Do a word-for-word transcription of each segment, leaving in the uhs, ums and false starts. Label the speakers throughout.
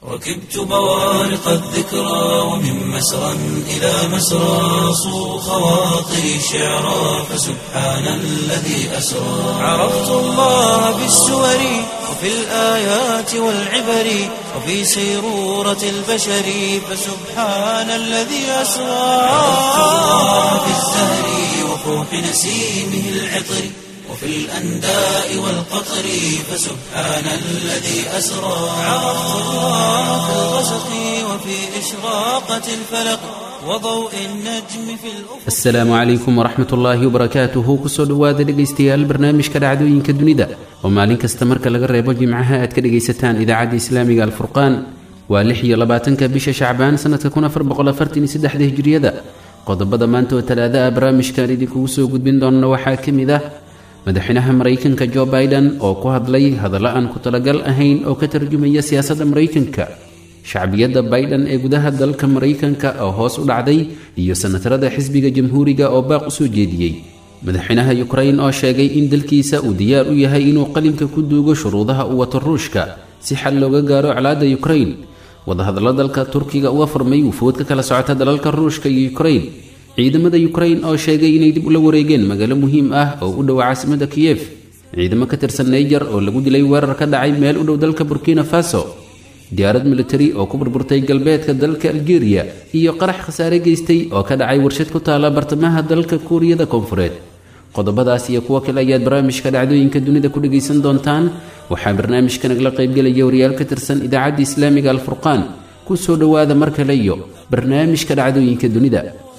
Speaker 1: ركبت بوارق الذكرى ومن مسرى إلى مسرى صو خواطري شعرا فسبحان الذي أسرى عرفت الله بالسور وفي الآيات والعبر وفي سيرورة البشر فسبحان الذي أسرى عرفت الله بالزهر وفوح نسيمه العطر وفي الأنداء والقطر فسبحان الذي أسرى عرفت الله في الغسق وفي إشراقة الفلق وضوء النجم في الأفق.
Speaker 2: السلام عليكم ورحمة الله وبركاته. kusoo dhawaada dhegeystayaal barnaamijka dhacdooyinka dunida oo maalin kasta marka laga reebo jimcaha aad ka dhegeysataan idaacadda islaamiga alfurqaan. waa lix iyo labaatanka bisha shacbaan sanadka kun afar boqol afartan iyo saddex hijriyada. qodobada maanta oo talaada ah barnaamijkan idinkugu soo gudbin doona waxaa ka mid ah madaxweynaha maraykanka Joe Biden oo ku hadlay hadallo aan ku talagal ahayn oo ka tarjumaya siyaasadda maraykanka, shacbiyadda Biden ee gudaha dalka maraykanka oo hoos u dhacday, iyo senatarada xisbiga jamhuuriga oo baaq u soo jeediyey. madaxweynaha Ukraine oo sheegay in dalkiisa uu diyaar u yahay inuu qalinka ku duugo shuruudaha uu wato Ruushka si xal looga gaaro colaadda Ukraine. wadahadallada dalka Turkiga uga furmay wufuud ka kala socota dalalka Ruushka iyo Ukraine. ciidamada Ukraine oo sheegay inay dib u la wareegeen magaalo muhiim ah oo u dhow caasimadda Kiev. ciidamo ka tirsan Niger oo lagu dilay weerar ka dhacay meel u dhow dalka Burkina Faso. diyaarad military oo ku burburtay galbeedka dalka Algeria iyo qarax khasaare geystay oo ka dhacay warshad ku taala bartamaha dalka Kuuriyada Koonfureed. qodobadaas iyo kuwa kale ayaad barnaamijka dhacdooyinka dunida ku dhageysan doontaan. waxaa barnaamijka nagala qaybgelaya wariyaal ka tirsan idaacadda islaamiga alfurqaan. ku soo dhawaada mar kale iyo barnaamijka dhacdooyinka dunida.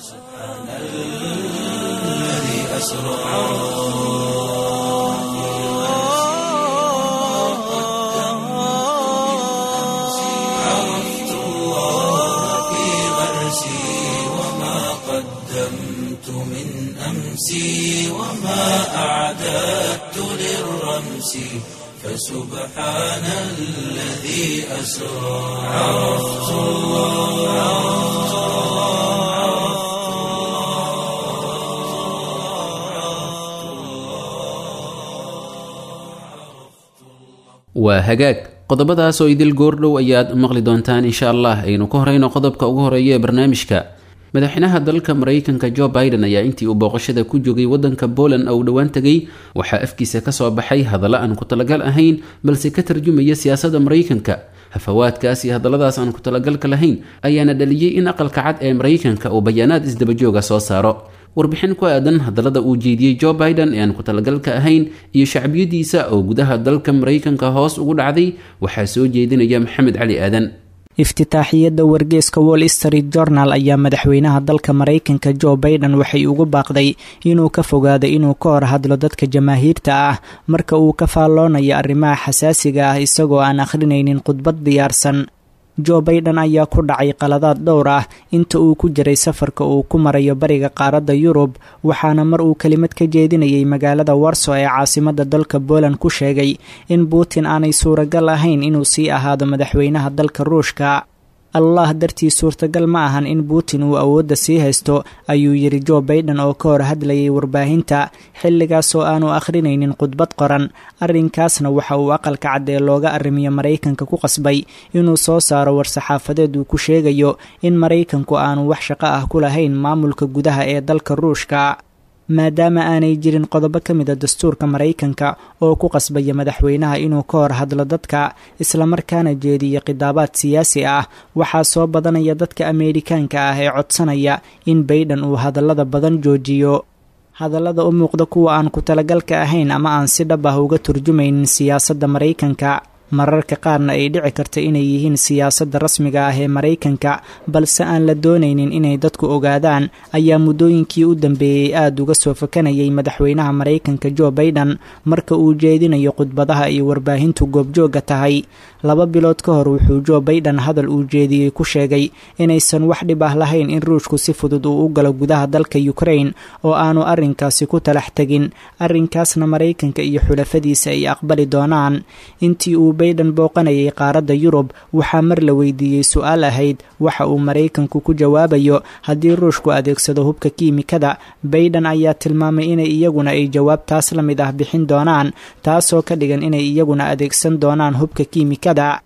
Speaker 1: عرفت الله في غرسي وما قدمت من أمسي وما أعددت للرمس فسبحان الذي أسرى عرفت الله
Speaker 2: waa hagaag. qodobadaas oo idil goordhow ayaad maqli doontaan insha allah. aynu ka horeyno qodobka ugu horeeya ee barnaamijka. madaxweynaha dalka maraykanka Joe Biden ayaa intii uu booqashada ku joogay wadanka Poland oo dhawaan tagay waxaa afkiisa ka soo baxay hadallo aan ku talagal ahayn balse ka tarjumaya siyaasadda maraykanka. hafawaadkaas iyo hadalladaas aan ku talagalka lahayn ayaana dhaliyay in aqalka cad ee maraykanka uu bayaanaad isdaba jooga soo saaro. warbixin ku aadan hadallada uu jeediyey Joe Biden ee aan ku talagalka ahayn iyo shacbiyadiisa oo gudaha dalka maraykanka hoos ugu dhacday waxaa soo jeedinaya Maxamed Cali Aadan.
Speaker 3: iftitaaxiyadda wargeyska Wall Street Journal ayaa madaxweynaha dalka maraykanka Joe Biden waxay ugu baaqday inuu ka fogaado inuu ka hor hadlo dadka jamaahiirta ah marka uu ka faalloonayo arrimaha xasaasiga ah isagoo aan akhrinaynin khudbad diyaarsan. Joe Biden ayaa ku dhacay qaladaad dhowr ah inta uu ku jiray safarka uu ku marayo bariga qaaradda Yurub, waxaana mar uu kelimad ka jeedinayay magaalada Warsaw ee caasimadda dalka Poland ku sheegay in Putin aanay suuragal ahayn inuu sii ahaado madaxweynaha dalka Ruushka. allah dartii suurtagal ma ahan in Putin uu awoodda sii haysto, ayuu yiri Joe Biden oo ka hor hadlayay warbaahinta xilligaas oo aanu akhrinaynin khudbad qoran. arrinkaasna waxa uu aqalka cad ee looga arrimiyo maraykanka ku qasbay inuu soo saaro war-saxaafadeed uu ku sheegayo in maraykanku aanu wax shaqo ah ku lahayn maamulka gudaha ee dalka Ruushka. maadaama aanay jirin qodobo ka mid a dastuurka maraykanka oo ku qasbaya madaxweynaha inuu ka hor hadlo dadka islamarkaana jeediyo khidaabaad siyaasi ah, waxaa soo badanaya dadka Ameerikaanka ah ee codsanaya in Biden uu hadallada badan joojiyo. hadallada u muuqda kuwa aan ku talagalka ahayn ama aan si dhab ah uga turjumaynin siyaasadda maraykanka, mararka qaarna ay dhici karta inay yihiin siyaasadda rasmiga ah ee maraykanka balse aan la doonaynin inay dadku ogaadaan, ayaa muddooyinkii u dambeeyey aada uga soo fakanayay madaxweynaha maraykanka Joe Biden marka uu jeedinayo khudbadaha ay warbaahintu goobjooga tahay. laba bilood ka hor wuxuu Joe Biden hadal uu jeediyey ku sheegay inaysan wax dhib ah lahayn in Ruushku si fudud uu u galo gudaha dalka Ukraine oo aanu arrinkaasi ku talax tegin, arrinkaasna maraykanka iyo xulafadiisa ay aqbali doonaan. intii uu Biden booqanayay qaaradda Yurub waxaa mar la weydiiyey su'aal ahayd waxa uu maraykanku ku jawaabayo haddii Ruushku adeegsado hubka kiimikada. Biden ayaa tilmaamay inay iyaguna ay jawaabtaas la mid ah bixin doonaan, taasoo ka dhigan inay iyaguna adeegsan doonaan hubka kiimikada.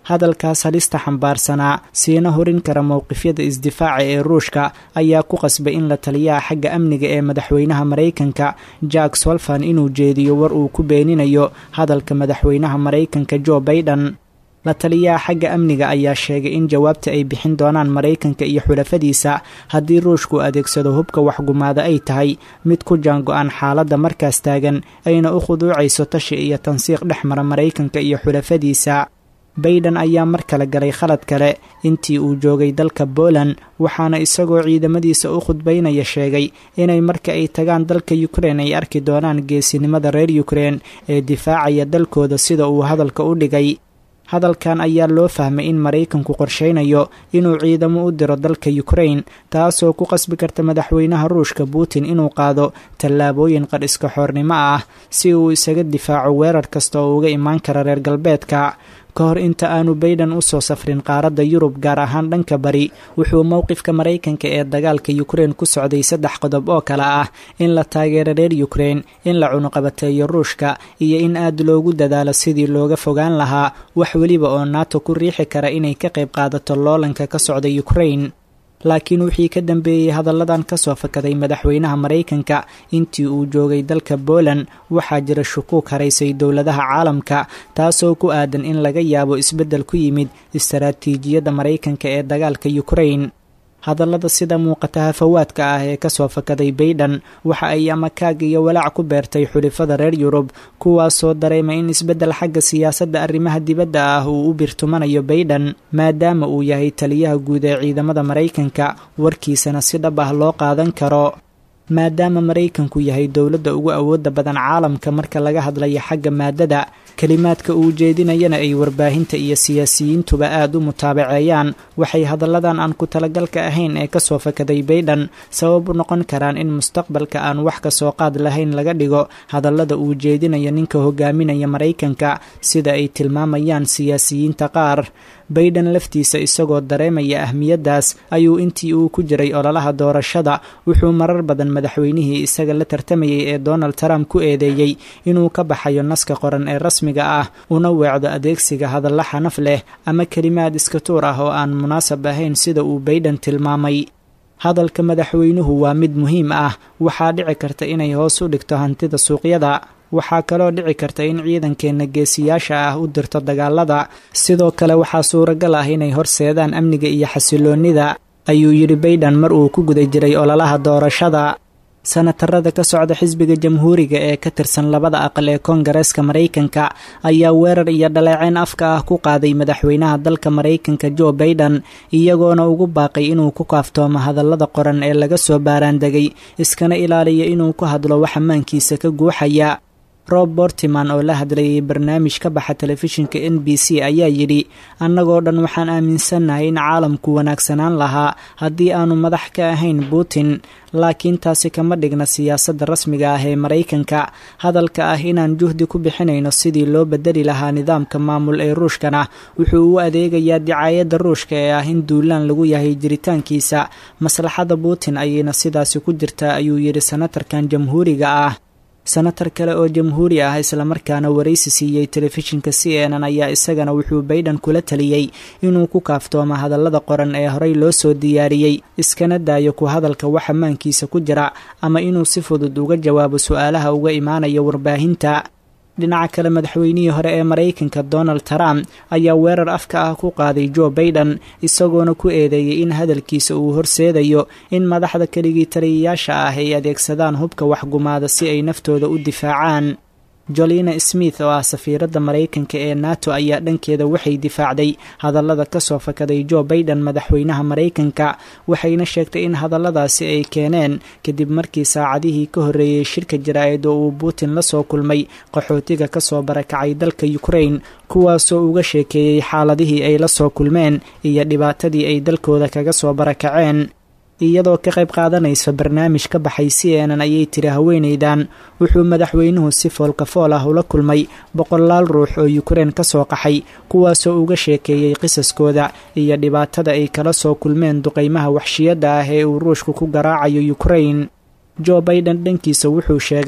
Speaker 3: hadalkaas halista xambaarsanaa siina horin kara mowqifyada isdifaaca ee ruushka ayaa ku qasbay in la taliyaha xagga amniga ee madaxweynaha maraykanka jack sullivan inuu jeediyo war uu ku beeninayo hadalka madaxweynaha maraykanka joe biden. la taliyaha xagga amniga ayaa sheegay in jawaabta ay bixin doonaan maraykanka iyo xulafadiisa haddii ruushku adeegsado hubka waxgumaada ay tahay mid ku jaango-an xaaladda markaas taagan ayna u khuduucayso tashi iyo tansiiq dhex mara maraykanka iyo xulafadiisa. bayden ayaa mar kale galay khalad kale intii uu joogay dalka Poland, waxaana isagoo ciidamadiisa u khudbaynaya sheegay inay marka ay tagaan dalka Ukraine ay arki doonaan geesinimada reer Ukraine ee difaacaya dalkooda sida uu hadalka u dhigay. hadalkan ayaa loo fahmay in maraykanku qorsheynayo inuu ciidamo u diro dalka Ukraine, taasoo ku qasbi karta madaxweynaha ruushka Putin inuu qaado tallaabooyin qadhiska xoornimo ah si uu isaga difaaco weerar kasta oo uga imaan kara reer galbeedka. ka hor inta aanu Biden u soo safrin qaaradda Yurub gaar ahaan dhanka bari, wuxuu mowqifka Maraykanka ee dagaalka Ukraine ku socday saddex qodob oo kala ah in la taageero reer Ukraine, in la cunuqabateeyo Ruushka, iyo in aad loogu dadaalo sidii looga fogaan lahaa wax weliba oo NATO ku riixi kara inay ka qayb qaadato loolanka ka socda Ukraine. laakiin wixii ka dambeeyey hadalladan ka soo fakaday madaxweynaha Maraykanka intii uu joogay dalka Poland, waxaa jira shukuuk haraysay dowladaha caalamka taasoo ku aadan in laga yaabo isbeddel ku yimid istaraatiijiyadda Maraykanka ee dagaalka Ukraine. hadallada sida muuqata hafawaadka ah ee ka soo fakaday Biden waxa ay amakaag iyo walaac ku beertay xulafada reer Yurub, kuwaasoo dareemay in isbeddel xagga siyaasadda arrimaha dibadda ah uu u birtumanayo Biden maadaama uu yahay taliyaha guud ee ciidamada Maraykanka, warkiisana si dhab ah loo qaadan karo. maadaama Maraykanku yahay dowladda ugu awoodda badan caalamka marka laga hadlayo xagga maadada, kalimaadka uu jeedinayana ay warbaahinta iyo siyaasiyiintuba aad u mutaabaceeyaan, waxay hadalladan aan ku talagalka ahayn ee ka soo fakaday Biden sabab u noqon karaan in mustaqbalka aan wax ka soo qaad lahayn laga dhigo hadallada uu jeedinayo ninka hogaaminaya Maraykanka sida ay tilmaamayaan siyaasiyiinta qaar. Biden laftiisa isagoo dareemaya ahmiyadaas ayuu intii uu ku jiray ololaha doorashada wuxuu marar badan madaxweynihii isaga la tartamayay ee Donald Trump ku eedeeyay inuu ka baxayo naska qoran ee rasmiga ah una weecdo adeegsiga hadalla xanaf leh ama kalimaad iska tuur ah oo aan munaasab ahayn sida uu Biden tilmaamay. hadalka madaxweynuhu waa mid muhiim ah, waxaa dhici karta inay hoos u dhigto hantida suuqyada, waxaa kaloo dhici karta in ciidankeena geesiyaasha ah u dirto dagaalada, sidoo kale waxaa suuragal ah inay horseedaan amniga iyo xasiloonida, ayuu yidhi Biden mar uu ku guda jiray ololaha doorashada. senatarada ka socda xisbiga jamhuuriga ee ka tirsan labada aqal ee koongareeska Maraykanka ayaa weerar iyo dhaleeceyn afka ah ku qaaday madaxweynaha dalka Maraykanka Joe Biden, iyagoona ugu baaqay inuu ku kaaftoomo hadallada qoran ee laga soo baaraandegay, iskana ilaaliyo inuu ku hadlo wax ammaankiisa ka guuxaya. Rob Portman oo la hadlayay barnaamij ka baxa telefishinka N B C ayaa yidhi, annagoo dhan waxaan aaminsannahay in caalamku wanaagsanaan lahaa haddii aanu madax ka ahayn Putin, laakiin taasi kama dhigna siyaasadda rasmiga ah ee Maraykanka. hadalka ah inaan juhdi ku bixinayno sidii loo bedeli lahaa nidaamka maamul ee Ruushkana wuxuu u adeegayaa dicaayadda Ruushka ee ah in duulaan lagu yahay jiritaankiisa, maslaxada Putin ayayna sidaasi ku jirtaa, ayuu yidhi senatarkan jamhuuriga ah. senatar kale oo jamhuuri ah isla markaana waraysi siiyey telefishinka C N N ayaa isagana wuxuu Biden kula taliyey inuu ku kaaftoomo hadallada qoran ee horey loo soo diyaariyey, iskana daayo ku hadalka wax ammaankiisa ku jira ama inuu si fudud uga jawaabo su'aalaha uga imaanaya warbaahinta. dhinaca kale madaxweynihii hore ee Maraykanka Donald Trump ayaa weerar afka ah ku qaaday Joe Biden, isagoona ku eedeeyay in hadalkiisa uu horseedayo in madaxda keligii taliyayaasha ah ay adeegsadaan hubka waxgumaada si ay naftooda u difaacaan. Jolina Smith oo ah safiiradda Maraykanka ee NATO ayaa dhankeeda waxay difaacday hadallada ka soo fakaday Joe Biden madaxweynaha Maraykanka, waxayna sheegtay in hadalladaasi ay keeneen kadib markii saacadihii ka horreeyay shirka jaraa'id oo uu Putin la soo kulmay qaxootiga ka soo barakacay dalka Ukraine, kuwaasoo uga sheekeeyey xaaladihii ay la soo kulmeen iyo dhibaatadii ay dalkooda kaga soo barakaceen. iyadoo ka qayb qaadanaysa barnaamij ka baxay C N N ayay tiri haweeneydan wuxuu madaxweynuhu si foolka fool ah ula kulmay boqolaal ruux oo Ukraine ka soo qaxay, kuwaasoo uga sheekeeyey qisaskooda iyo dhibaatada ay kala soo kulmeen duqeymaha waxshiyada ah ee uu Ruushku ku garaacayo Ukraine. Joe Biden dhankiisa wuxuu sheegay,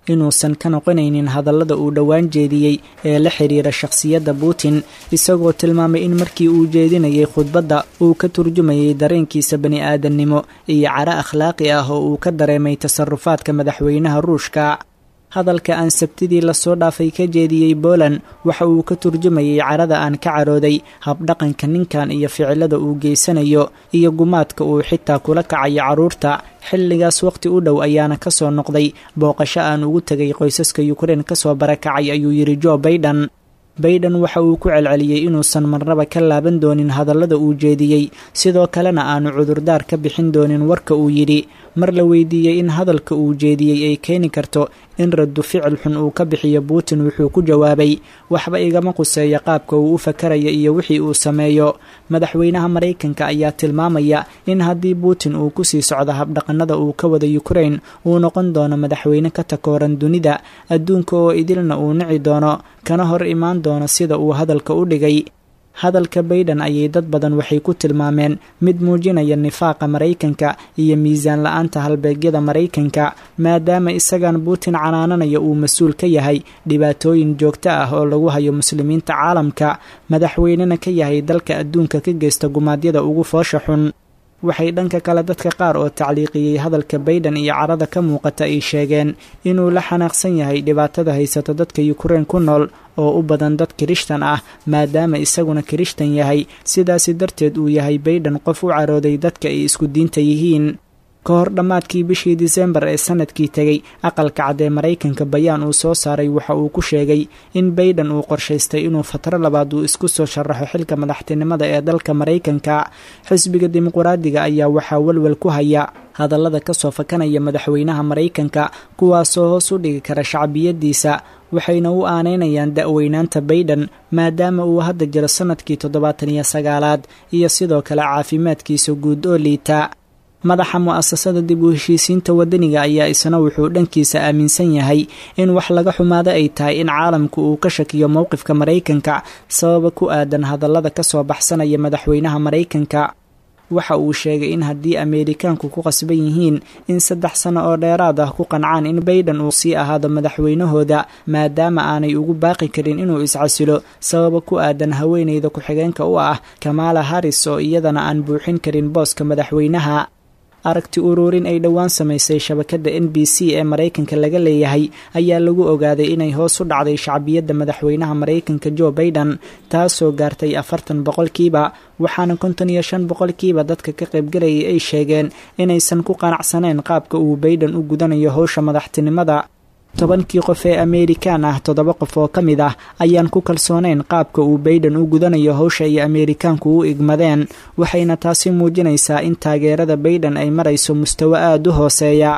Speaker 3: inuusan ka noqonaynin hadallada uu dhowaan jeediyey ee la xiriira shakhsiyadda putin isagoo tilmaamay in markii uu jeedinayay khudbadda uu ka turjumayay dareenkiisa bani aadamnimo iyo cara akhlaaqi ah oo uu ka dareemay tasarufaadka madaxweynaha ruushka hadalka aan sabtidii lasoo dhaafay ka jeediyey Poland waxa uu ka turjumayay carada aan ka carooday habdhaqanka ninkan iyo ficilada uu geysanayo iyo gumaadka uu xitaa kula kacayo caruurta xilligaas waqti u dhow ayaana ka soo noqday booqasho aan ugu tagay qoysaska Ukraine ka soo barakacay ayuu yiri Joe Biden Biden waxa uu ku celceliyay inuusan marnaba ka laaban doonin hadallada uu jeediyey sidoo kalena aanu cudurdaar ka bixin doonin warka uu yiri mar la weydiiyay in hadalka uu jeediyey ay keeni karto in raddu ficil xun uu ka bixiyo Putin wuxuu ku jawaabay waxba igama quseeyo qaabka uu u fakarayo iyo wixii uu sameeyo madaxweynaha Mareykanka ayaa tilmaamaya in haddii Putin uu ku sii socdo habdhaqanada uu ka wada Ukraine uu noqon doono madaxweyne ka takooran dunida adduunka oo idilna uu nici doono kana hor imaan doono sida uu hadalka u dhigay hadalka Biden ayay dad badan waxay ku tilmaameen mid muujinaya nifaaqa Mareykanka iyo miisaan la'aanta halbeegyada Mareykanka maadaama isagan Putin canaananayo uu mas'uul ka yahay dhibaatooyin joogto ah oo lagu hayo muslimiinta caalamka madaxweynena ka yahay dalka adduunka ka geysta gumaadyada ugu foosha xun waxay dhanka kale dadka qaar oo tacliiqiyay hadalka Biden iyo carada ka muuqata ay sheegeen inuu la xanaaqsan yahay dhibaatada haysata dadka Ukraine ku nool oo u badan dad Kirishtan ah maadaama isaguna Kirishtan yahay sidaas darteed uu yahay Biden qof u carooday dadka ay isku diinta yihiin ka hor dhamaadkii bishii December ee sanadkii tagay aqalka cad ee Mareykanka bayaan uu soo saaray waxa uu ku sheegay in Biden uu qorshaystay inuu fatro labaad uu isku soo sharaxo xilka madaxtinimada ee dalka Mareykanka xisbiga dimuqraadiga ayaa waxa walwal ku haya hadallada ka soo fakanaya madaxweynaha Mareykanka kuwaas oo hoos u dhigi kara shacbiyadiisa waxayna u aaneynayaan da'weynaanta Biden maadaama uu hadda jiro sanadkii toddobaatan iyo sagaalaad iyo sidoo kale caafimaadkiisa guud oo liita madaxa mu'asasada dib u heshiisiinta wadaniga ayaa isna wuxuu dhankiisa aaminsan yahay in wax laga xumaado ay tahay in caalamku uu ka shakiyo mowqifka Mareykanka sabab ku aadan hadallada ka soo baxsanaya madaxweynaha Mareykanka waxa uu sheegay in haddii Ameerikaanku ku qasban yihiin in saddex sano oo dheeraad ah ku qancaan in Biden uu sii ahaado madaxweynahooda maadaama aanay ugu baaqi karin inuu iscasilo sabab ku aadan haweeneyda ku xigeenka u ah Kamala Harris oo iyadana aan buuxin karin booska madaxweynaha aragti ururin ay dhawaan samaysay shabakada N B C ee Mareykanka laga leeyahay ayaa lagu ogaaday inay hoos u dhacday shacbiyadda madaxweynaha Mareykanka Joe Biden taasoo gaartay afartan boqolkiiba waxaana konton iyo shan boqolkiiba dadka ka qaybgalayay ay sheegeen inaysan ku qanacsaneen qaabka uu Biden u gudanayo howsha madaxtinimada tobankii qof ee Ameerikaan ah toddoba qof oo kamid ah ayaan ku kalsoonayn qaabka uu Biden u gudanayo howsha ay Ameerikaanku u igmadeen waxayna taasi muujinaysaa in taageerada Biden ay marayso mustawa aad u hooseeya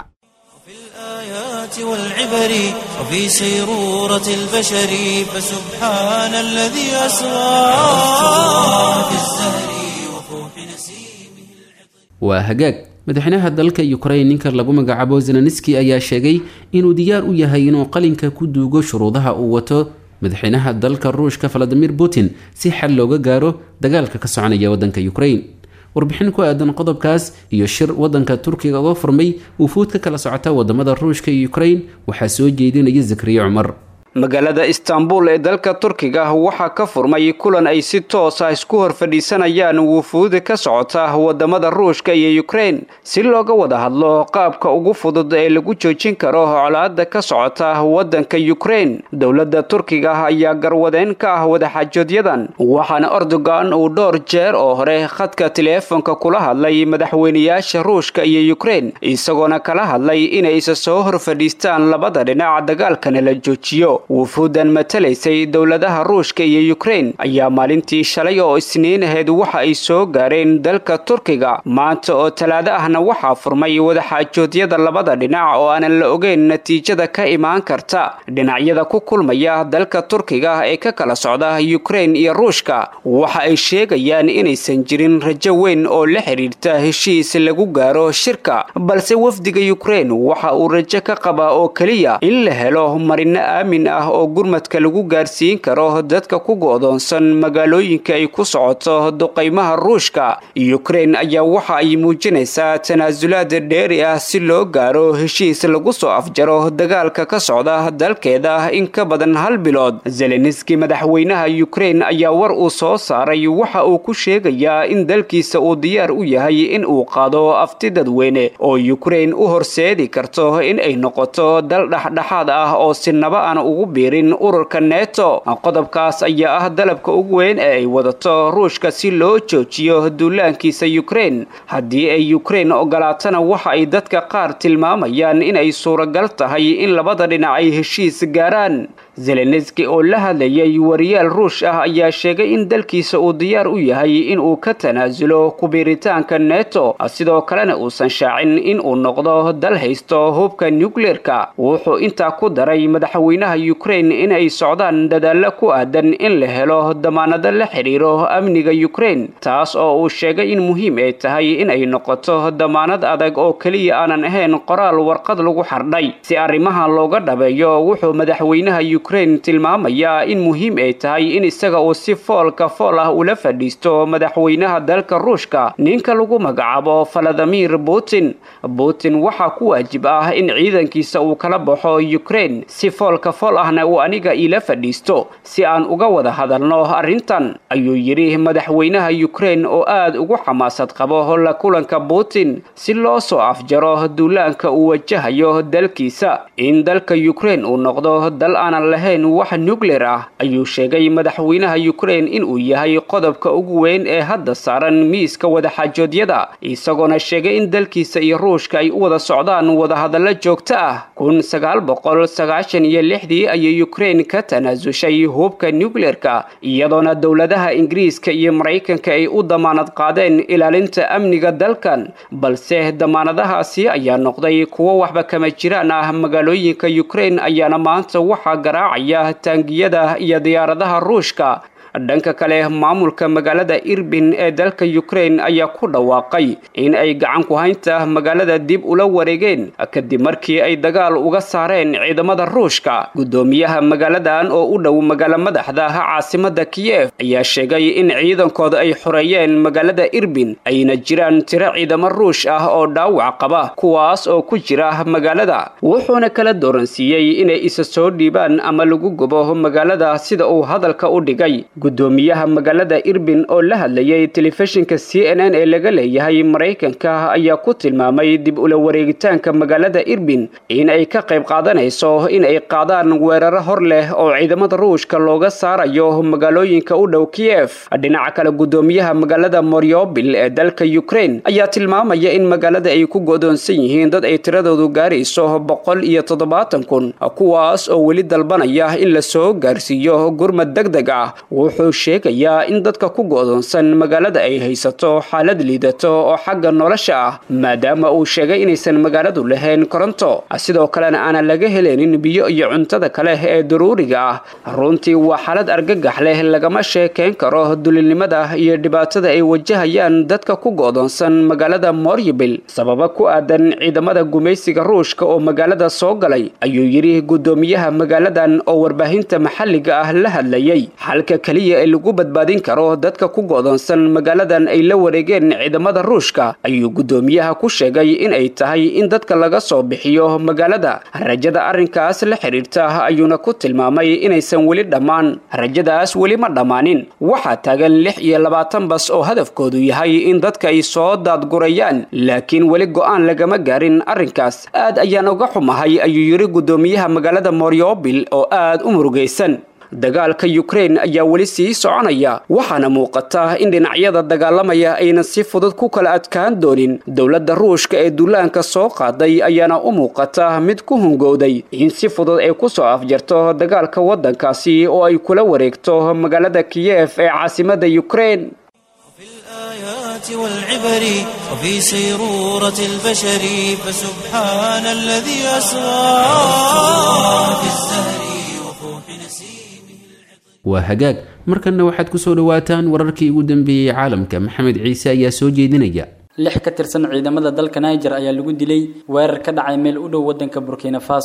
Speaker 1: والعبر وفي سيرورة البشر فسبحان الذي أسرى في الزهر وفوح نسيمه
Speaker 2: waa hagaag madaxweynaha dalka Ukraine ninka lagu magacaabo Zelensky ayaa sheegay inuu diyaar u yahay inuu qalinka ku duugo shuruudaha uu wato madaxweynaha dalka Ruushka Vladimir Putin si xal looga gaaro dagaalka ka soconaya wadanka Ukraine warbixin ku aadan qodobkaas iyo shir wadanka Turkiga uga furmay uu fuud ka kala socota wadamada Ruushka iyo Ukraine waxa soo jeedinaya Zakariya Umar
Speaker 4: magaalada Istanbul ee dalka Turkiga waxa ka furmay kulan ay si toos ah isku hor fadhiisanayaan wufuud ka socota wadamada Ruushka iyo Ukraine si looga wada hadlo qaabka ugu fudud ee lagu joojin karo colaadda ka socota wadanka Ukraine dawladda Turkiga ayaa garwadeen ka ah wada xajoodyadaan waxaana Erdogan uu dhowr jeer oo hore khadka teleefanka kula hadlay madaxweynayaasha Ruushka iyo Ukraine isagoona kala hadlay inay isa soo hor fadhiistaan labada dhinac dagaalkana la joojiyo wufuudan matalaysay dawladaha Ruushka iyo Ukraine ayaa maalintii shalay oo Isniin ahayd waxa ay soo gaareen dalka Turkiga maanta oo Talaado ahna waxa furmay wada xajoodyada labada dhinac oo aan la ogeyn natiijada ka imaan karta dhinacyada ku kulmaya dalka Turkiga ee ka kala socda Ukraine iyo Ruushka waxa ay sheegayaan inaysan jirin rajo weyn oo la xiriirta heshiis lagu gaaro shirka balse wafdiga Ukraine waxa uu rajo ka qaba oo kaliya in la helo marin aamin ah oo gurmadka lagu gaarsiin karo dadka ku go'doonsan magaalooyinka ay ku socoto duqaymaha ruushka. Ukraine ayaa waxa ay muujinaysaa tanaasulaad dheeri ah si loo gaaro heshiis lagu soo afjaro dagaalka ka socda dalkeeda in ka badan hal bilood. Zelensky madaxweynaha Ukraine ayaa war uu soo saaray waxa uu ku sheegayaa in dalkiisa uu diyaar u yahay in uu qaado afti dadweyne oo Ukraine u horseedi karto in ay noqoto dal dhexdhexaad ah oo sinaba aan ugu biirin ururka NATO. Qodobkaas ayaa ah dalabka ugu weyn ee ay wadato Ruushka si loo joojiyo duulaankiisa Ukraine. Haddii ay Ukraine ogolaatana waxa ay dadka qaar tilmaamayaan in ay suuragal tahay in labada dhinac ay heshiis gaaraan. Zelensky oo la hadlayay wariyaal Ruush ah ayaa sheegay in dalkiisa uu diyaar u yahay in uu ka tanaasulo ku biiritaanka NATO, sidoo kalena uusan shaacin in uu noqdo dal haysto hubka nuclearka. Wuxuu intaa ku daray madaxweynaha Ukraine in ay socdaan dadaalo ku aadan in la helo damaanado la xiriiro amniga Ukraine, taas oo uu sheegay in muhiim ay tahay in ay noqoto damaanad adag oo kaliya aanan ahayn qoraal warqad lagu xardhay. Si arrimahan looga dhabeeyo, wuxuu madaxweynaha Ukraine tilmaamaya in muhiim ay tahay in isaga uu si foolka fool ah ula fadhiisto madaxweynaha dalka Ruushka, ninka lagu magacaabo Vladimir Putin. Putin waxa ku waajib ah in ciidankiisa uu kala baxo Ukraine, si foolka fool ahna uu aniga ila fadhiisto si aan uga wada hadalno arrintan, ayuu yiri madaxweynaha Ukraine oo aad ugu xamaasad qabo la kulanka Putin si loo soo afjaro duulaanka uu wajahayo dalkiisa. In dalka Ukraine uu noqdo dal aan lahayn wax nuclear ah, ayuu sheegay madaxweynaha Ukraine in uu yahay qodobka ugu weyn ee hadda saaran miiska wadaxaajoodyada, isagoona sheegay in dalkiisa iyo Ruushka ay u wada socdaan wada hadallo joogto ah. kun sagaal boqol sagaashan iyo lixdii ayay Ukraine ka tanaasushay hubka nuclearka, iyadoona dowladaha Ingiriiska iyo Mareykanka ay u damaanad qaadeen ilaalinta amniga dalkan, balse damaanadahaasi ayaa noqday kuwo waxba kama jiraan ah. Magaalooyinka Ukraine ayaana maanta waxa garaacaya taangiyada iyo diyaaradaha Ruushka. dhanka kale maamulka magaalada Irbin ee dalka Ukraine ayaa ku dhawaaqay in ay gacan ku haynta magaalada dib ula wareegeen kadib markii ay dagaal uga saareen ciidamada Ruushka. Gudoomiyaha magaaladan oo u dhow magaala madaxda caasimada Kiev ayaa sheegay in ciidankooda ay xoreeyeen magaalada Irbin ayna jiraan tiro ciidamo Ruush ah oo dhaawac qaba kuwaas oo ku jira magaalada, wuxuuna kala dooransiiyay inay isa soo dhiibaan ama lagu gubo magaalada sida uu hadalka u dhigay. Gudoomiyaha magaalada Irbin oo la hadlayay telefishinka C N N ee laga leeyahay Mareykanka ayaa ku tilmaamay dib ula wareegitaanka magaalada Irbin in ay ka qayb qaadanayso in ay qaadaan weeraro hor leh oo ciidamada Ruushka looga saarayo magaalooyinka u dhow Kiev. Dhinaca kale gudoomiyaha magaalada Mariupol ee dalka Ukraine ayaa tilmaamaya in magaalada ay ku go'doonsan yihiin dad ay tiradoodu gaarayso boqol iyo toddobaatan kun kuwaas oo weli dalbanaya in la soo gaarsiiyo gurmad degdeg ah. wuxuu sheegayaa in dadka ku go'doonsan magaalada ay haysato xaalad liidato oo xagga nolosha ah maadaama uu sheegay inaysan magaaladu lahayn koronto, sidoo kalena aan laga helin biyo iyo cuntada kale ee daruuriga ah. runtii waa xaalad argagax leh, lagama sheekeyn karo dulinimada iyo dhibaatada ay wajahayaan dadka ku go'doonsan magaalada Mariupol sababa ku aadan ciidamada gumaysiga Ruushka oo magaalada soo galay, ayuu yiri gudoomiyaha magaaladan oo warbaahinta maxalliga ah la hadlayay. halka kaliya ee lagu badbaadin karo dadka ku go'doonsan magaaladan ay la wareegeen ciidamada Ruushka, ayuu gudoomiyaha ku sheegay in ay tahay in dadka laga soo bixiyo magaalada. rajada arrinkaas la xiriirta ayuuna ku tilmaamay inaysan weli dhammaan. rajadaas weli ma dhammaanin, waxaa taagan lix iyo labaatan bas oo hadafkoodu yahay in dadka ay soo daadgurayaan, laakiin weli go'aan lagama gaarin arrinkaas. aad ayaan uga xumahay, ayuu yiri gudoomiyaha magaalada Mariupol oo aad u murugaysan. dagaalka Ukraine ayaa weli sii soconaya, waxaana muuqata in dhinacyada dagaalamaya ayna si fudud ku kala adkaan doonin. dowladda Ruushka ee duulaanka soo qaaday ayaana u muuqata mid ku hungowday in si fudud ay ku soo afjarto dagaalka waddankaasi oo ay kula wareegto magaalada Kiev ee caasimada Ukraine.
Speaker 1: والعبر وفي سيرورة البشر فسبحان الذي أسرى في الزهر وفوح نسيمه.
Speaker 2: waa hagaag markanna waxaad ku soo dhawaataan wararkii ugu dambeeyay caalamka. maxamed ciise ayaa soo jeedinaya.
Speaker 5: lix ka tirsan ciidamada dalka Niger ayaa lagu dilay weerar ka dhacay meel u dhow wadanka Burkina Faso.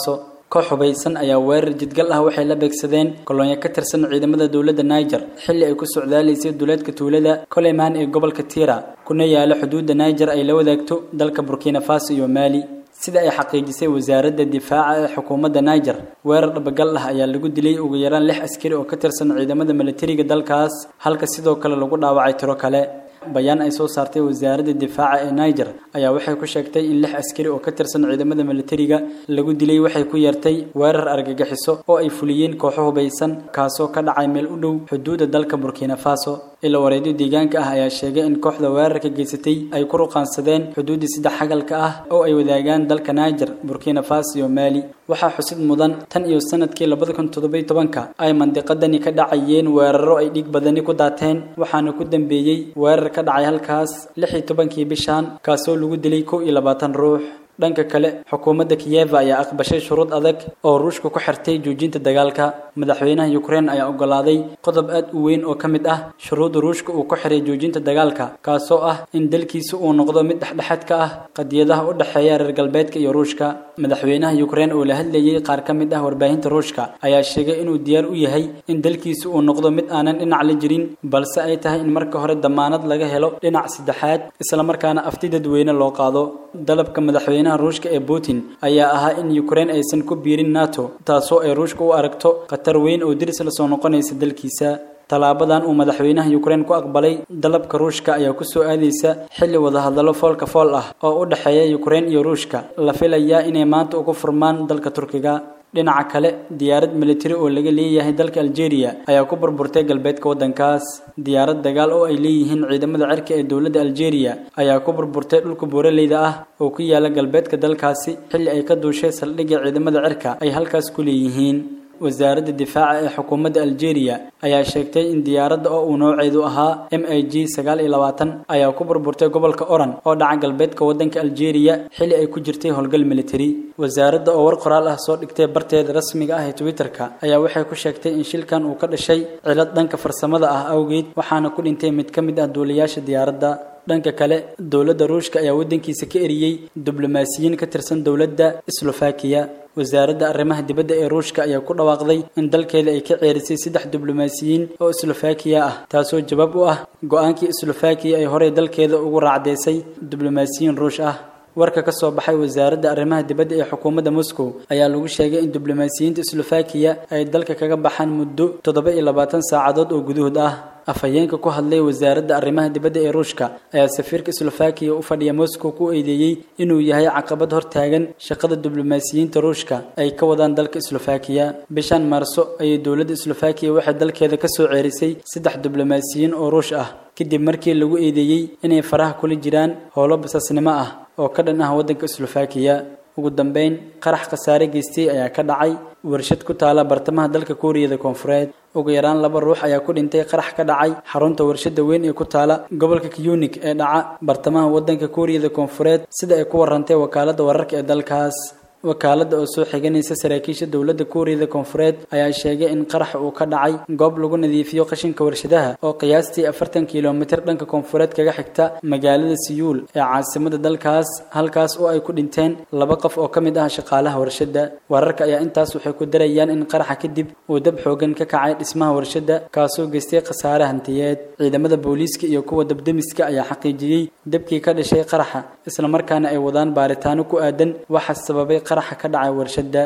Speaker 5: koox hubaysan ayaa weerar jidgal ah waxay la beegsadeen kolonyo ka tirsan ciidamada dowladda Niger xilli ay ku socdaaleysay duleedka tuulada Coleman ee gobolka Tira kuna yaala xuduudda Niger ay la wadaagto dalka Burkina Faso iyo Mali sida ay xaqiijisay wasaaradda difaaca ee xukuumadda Niger weerar dhabagal ah ayaa lagu dilay ugu yaraan lix askari oo ka tirsan ciidamada militariga dalkaas halka sidoo kale lagu dhaawacay tiro kale bayaan ay soo saartay wasaaradda difaaca ee Niger ayaa waxay ku sheegtay in lix askari oo ka tirsan ciidamada militariga lagu dilay waxay ku yartay weerar argagixiso oo ay fuliyeen kooxo hubaysan kaasoo ka dhacay meel u dhow xuduudda dalka Burkina Faso ila wareedyo deegaanka ah ayaa sheegay in kooxda weerarka geysatay ay ku ruqaansadeen xuduudda saddex xagalka ah oo ay wadaagaan dalka Niger Burkina Faso iyo Mali waxaa xusid mudan tan iyo sanadkii laba kun iyo toddoba iyo toban ay mandiqadani ka dhacayeen weeraro ay dhig badani ku daateen waxaana ku dambeeyay weerar ka dhacay halkaas lix iyo tobankii bishan kaasoo lagu dilay kow iyo labaatan ruux dhanka kale xukuumadda Kiev ayaa aqbashay shuruud adag oo Ruushka ku xirtay joojinta dagaalka madaxweynaha Ukraine ayaa ogolaaday qodob aad u weyn oo kamid ah shuruudda Ruushka uu ku xiray joojinta dagaalka kaasoo ah in dalkiisu uu noqdo mid dhexdhexaad ka ah qadiyadaha u dhaxeeya reer galbeedka iyo Ruushka madaxweynaha Ukraine oo la hadlayay qaar kamid ah warbaahinta Ruushka ayaa sheegay inuu diyaar u yahay in dalkiisu uu noqdo mid aanan dhinac la jirin balse ay tahay in marka hore damaanad laga helo dhinac saddexaad isla markaana afti dadweyne loo qaado dalabka madaxweynaha Ruushka ee Putin ayaa ahaa in Ukraine aysan ku biirin NATO taasoo ay Ruushka u aragto qatar weyn oo diris la soo noqonaysa dalkiisa talaabadan uu madaxweynaha Ukraine ku aqbalay dalabka Ruushka ayaa ku soo aadaysa xilli wada hadallo foolka fool ah oo u dhaxeeya Ukraine iyo Ruushka la filayaa inay maanta ugu furmaan dalka Turkiga dhinaca kale diyaarad military oo laga leeyahay dalka Algeria ayaa ku burburtay galbeedka wadankaas diyaarad dagaal oo ay leeyihiin ciidamada cirka ee dawladda Algeria ayaa ku burburtay dhulka buuraleyda ah oo ku yaala galbeedka dalkaasi xilli ay ka duushay saldhigga ciidamada cirka ay halkaas ku leeyihiin wasaaradda difaaca ee xukuumadda Algeria ayaa sheegtay in diyaaradda oo uu nooceedu ahaa M I G sagaal iyo labaatan ayaa ku burburtay gobolka Oran oo dhaca galbeedka wadanka Algeria xilli ay ku jirtay howlgal military wasaaradda oo war qoraal ah soo dhigtay barteeda rasmiga ah ee Twitter-ka ayaa waxay ku sheegtay in shilkan uu ka dhashay cilad dhanka farsamada ah awgeed waxaana ku dhintay mid ka mid ah duuliyaasha diyaaradda dhanka kale dawladda Ruushka ayaa wadankiisa ka eriyay diblomaasiyiin ka tirsan dawladda Slovakia wasaaradda arrimaha dibadda ee Ruushka ayaa ku dhawaaqday in dalkeeda ay ka ceerisay saddex diblomaasiyiin oo Slovakia ah taasoo jawaab u ah go'aankii Slovakia ay hore dalkeeda ugu raacdeysay diblomaasiyiin Ruush ah warka ka soo baxay wasaaradda arrimaha dibadda ee xukuumadda Moscow ayaa lagu sheegay in diblomaasiyiinta Slovakia ay dalka kaga baxaan muddo toddoba iyo labaatan saacadood oo gudahood ah afhayeenka ku hadlay wasaaradda arrimaha dibadda ee Ruushka ayaa safiirka Slovakia u fadhiya Moscow ku eedeeyay inuu yahay caqabad hortaagan shaqada diblomaasiyiinta Ruushka ay ka wadaan dalka Slovakia bishan Maarso ay dawladda Slovakia waxay dalkeeda ka soo ceerisay saddex diblomaasiyiin oo Ruush ah kadib markii lagu eedeeyay inay faraha kula jiraan howlo basaasnimo ah oo ka dhan ah wadanka Slovakia ugu dambeyn qarax khasaare geystay ayaa ka dhacay warshad ku taala bartamaha dalka Kuuriyada Koonfureed ugu yaraan laba ruux ayaa ku dhintay qarax ka dhacay xarunta warshada weyn ee ku taala gobolka Kyunik ee dhaca bartamaha wadanka Kuuriyada Koonfureed sida ay ku warantay wakaaladda wararka ee dalkaas wakaaladda oo soo xiganaysa saraakiisha dawladda Kuuriyada Koonfureed ayaa sheegay in qarax uu ka dhacay goob lagu nadiifiyo qashinka warshadaha oo qiyaastii afartan kiiloomitir dhanka koonfureed kaga xigta magaalada Seoul ee caasimadda dalkaas halkaas oo ay ku dhinteen laba qof oo kamid ah shaqaalaha warshada wararka ayaa intaas waxay ku darayaan in qaraxa kadib uu dab xoogan ka kacay dhismaha warshada kaasoo geystay khasaare hantiyeed ciidamada booliiska iyo kuwa dabdamiska ayaa xaqiijiyay dabkii ka dhashay qaraxa isla markaana ay wadaan baaritaano ku aadan waxa sababay qaraxa ka dhacay warshada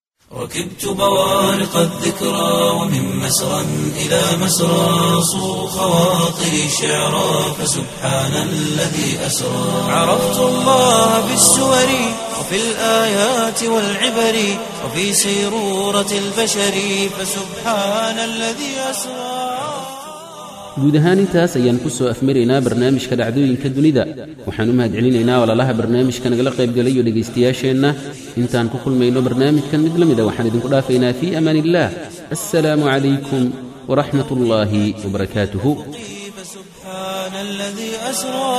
Speaker 1: ركبت بوارق الذكرى ومن مسرى إلى مسرى صو خواطري شعرا فسبحان الذي أسرى عرفت الله بالسور وفي الآيات والعبر وفي سيرورة البشر فسبحان الذي أسرى
Speaker 2: guud ahaan intaas ayaan ku soo afmaraynaa barnaamijka dhacdooyinka dunida waxaan u mahadcelinaynaa walaalaha barnaamijka nagala qaybgalayo dhegaystayaasheenna intaan ku kulmayno barnaamijkan mid la mida waxaan idinku dhaafaynaa fii amaan illaah assalaamu calaykum waraxmat ullaahi wabarakaatuhu
Speaker 1: فسبحان الذي أسرى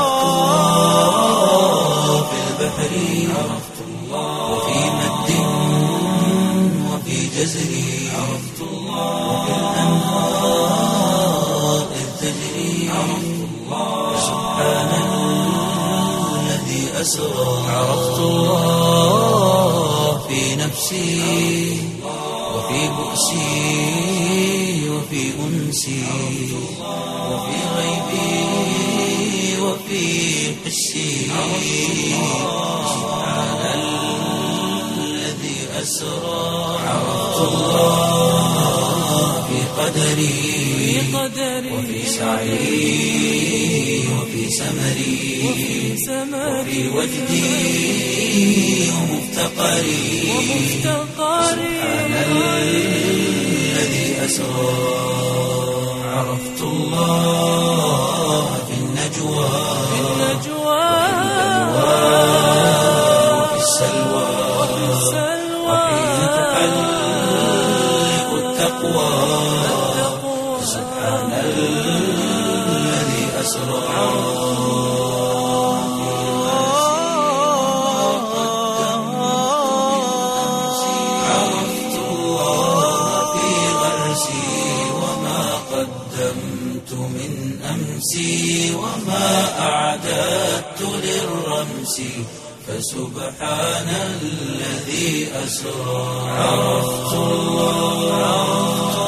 Speaker 1: في البحر عرفت الله وفي مد وفي جزر عرفت الله وفي الأنهار تجري سبحان الذي أسرى عرفت الله في وفي نفسي وفي بؤسي وفي أنسي وفي غيبي وفي حسي سبحان الذي أسرى عرفت الله في قدري وفي سعي وفي سمري وفي وجدي ومفتقري سبحان الذي أسرى عرفت الله في النجوى وفي السلوى وحين تحلق التقوى سبحان الذي أسرى عرفت الله في غرسي وما قدمت من أمسي وما أعددت للرمس فسبحان الذي أسرى عرفت الله